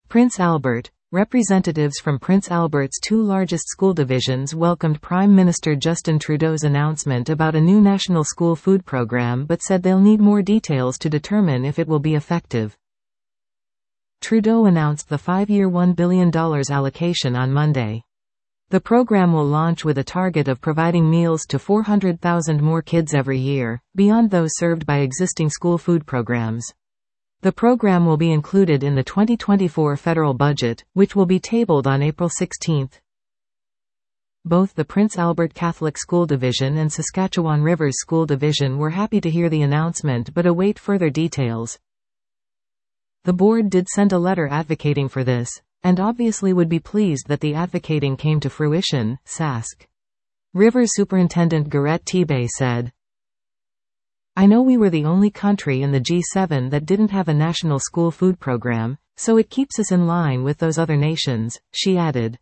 Prince Albert. Representatives from Prince Albert's two largest school divisions welcomed Prime Minister Justin Trudeau's announcement about a new national school food program but said they'll need more details to determine if it will be effective. Trudeau announced the 5-year $1 billion allocation on Monday. The program will launch with a target of providing meals to 400,000 more kids every year, beyond those served by existing school food programs. The program will be included in the 2024 federal budget, which will be tabled on April 16. Both the Prince Albert Catholic School Division and Saskatchewan Rivers School Division were happy to hear the announcement but await further details. The board did send a letter advocating for this, and obviously would be pleased that the advocating came to fruition, Sask. Rivers Superintendent Garrett Tebay said. I know we were the only country in the G7 that didn't have a national school food program, so it keeps us in line with those other nations, she added.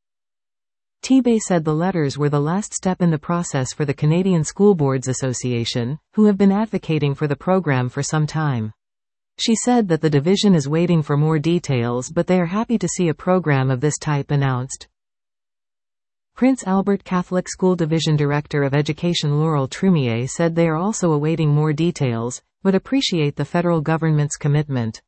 Tebay said the letters were the last step in the process for the Canadian School Boards Association, who have been advocating for the program for some time. She said that the division is waiting for more details but they are happy to see a program of this type announced. Prince Albert Catholic School Division Director of Education Laurel Trumier said they are also awaiting more details, but appreciate the federal government's commitment.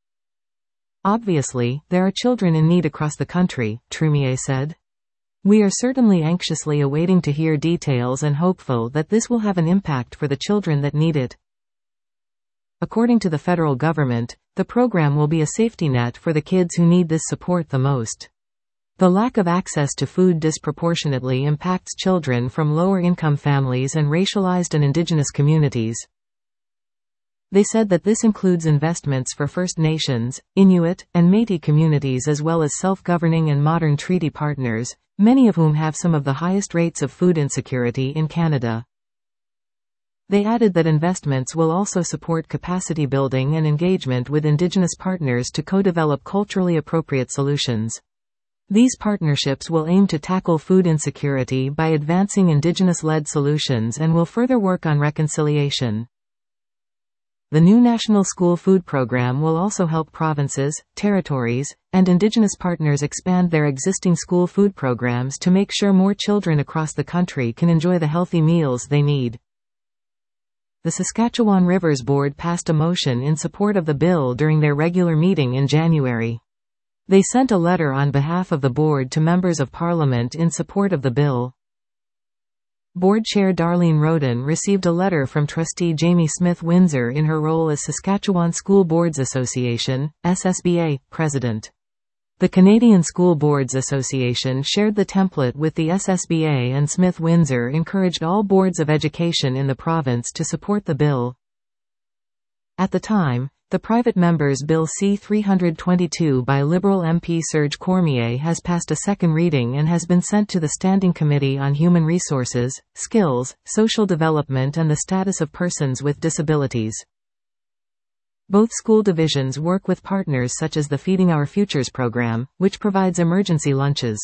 Obviously, there are children in need across the country, Trumier said. We are certainly anxiously awaiting to hear details and hopeful that this will have an impact for the children that need it. According to the federal government, the program will be a safety net for the kids who need this support the most. The lack of access to food disproportionately impacts children from lower-income families and racialized and Indigenous communities. They said that this includes investments for First Nations, Inuit, and Métis communities as well as self-governing and modern treaty partners, many of whom have some of the highest rates of food insecurity in Canada. They added that investments will also support capacity building and engagement with Indigenous partners to co-develop culturally appropriate solutions. These partnerships will aim to tackle food insecurity by advancing Indigenous-led solutions and will further work on reconciliation. The new National School Food Program will also help provinces, territories, and Indigenous partners expand their existing school food programs to make sure more children across the country can enjoy the healthy meals they need. The Saskatchewan Rivers Board passed a motion in support of the bill during their regular meeting in January. They sent a letter on behalf of the board to members of Parliament in support of the bill. Board Chair Darlene Roden received a letter from Trustee Jamie Smith-Windsor in her role as Saskatchewan School Boards Association, SSBA, President. The Canadian School Boards Association shared the template with the SSBA and Smith-Windsor encouraged all boards of education in the province to support the bill. At the time, the private members' Bill C-322 by Liberal MP Serge Cormier has passed a second reading and has been sent to the Standing Committee on Human Resources, Skills, Social Development and the Status of Persons with Disabilities. Both school divisions work with partners such as the Feeding Our Futures program, which provides emergency lunches.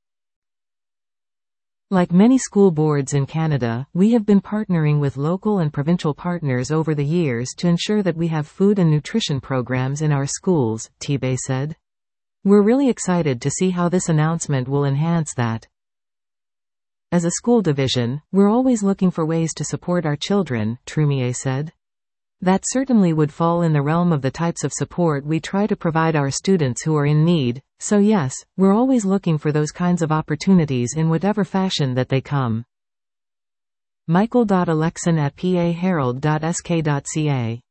Like many school boards in Canada, we have been partnering with local and provincial partners over the years to ensure that we have food and nutrition programs in our schools, Tebay said. We're really excited to see how this announcement will enhance that. As a school division, we're always looking for ways to support our children, Trumier said. That certainly would fall in the realm of the types of support we try to provide our students who are in need, so yes, we're always looking for those kinds of opportunities in whatever fashion that they come. Michael.Alexon at paherald.sk.ca